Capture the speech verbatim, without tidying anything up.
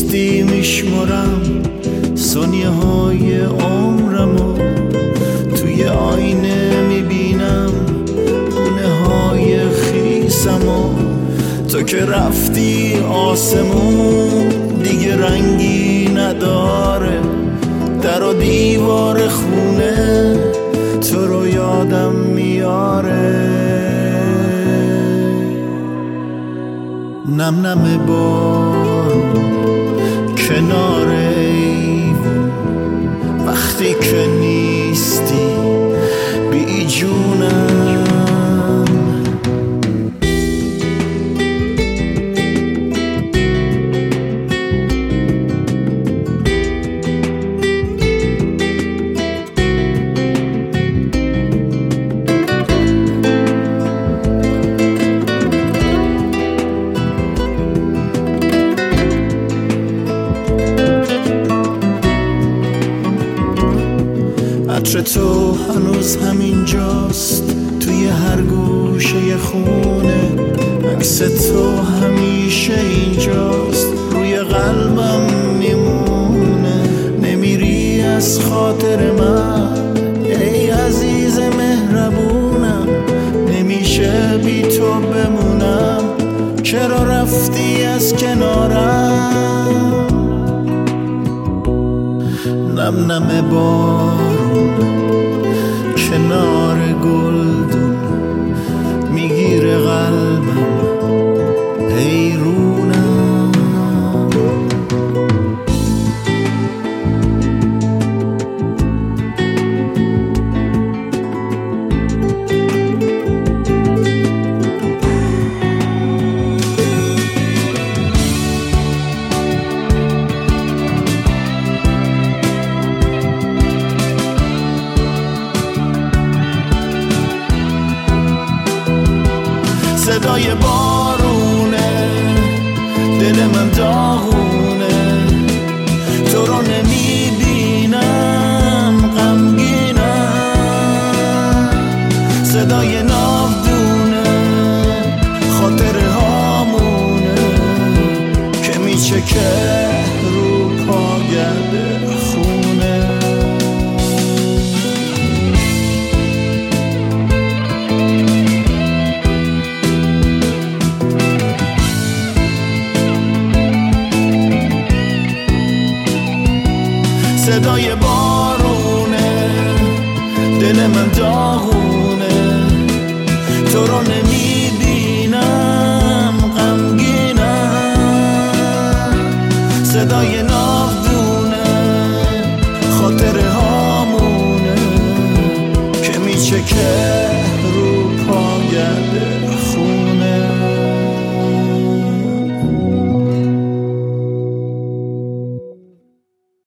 نیستی میشمرم ثانیه های عمرمو، توی آینه میبینم گونه های خیسمو. تو که رفتی آسمون دیگه رنگی نداره، در و دیوار خونه تو رو یادم میاره. نم نم بارون کنار ایوون، وقتی که نیستی بی جونم. عطر تو هنوز همینجاست توی هر گوشه خونه، عکس تو همیشه اینجاست روی قلبم میمونه. نمیری از خاطر من ای عزیز مهربونم، نمیشه بی تو بمونم، چرا رفتی از کنارم. نم نم بارون کنار گلدون میگیره قلبم حیرونم. صدای بارونه دل من داغونه، تو رو نمیبینم غمگینم. صدای ناودونه خاطره هامونه که میچکه رو پاگرد خونه. صدای بارونه دل من داغونه، تو رو نمیبینم غمگینم. صدای ناودونه خاطره هامونه که میچکه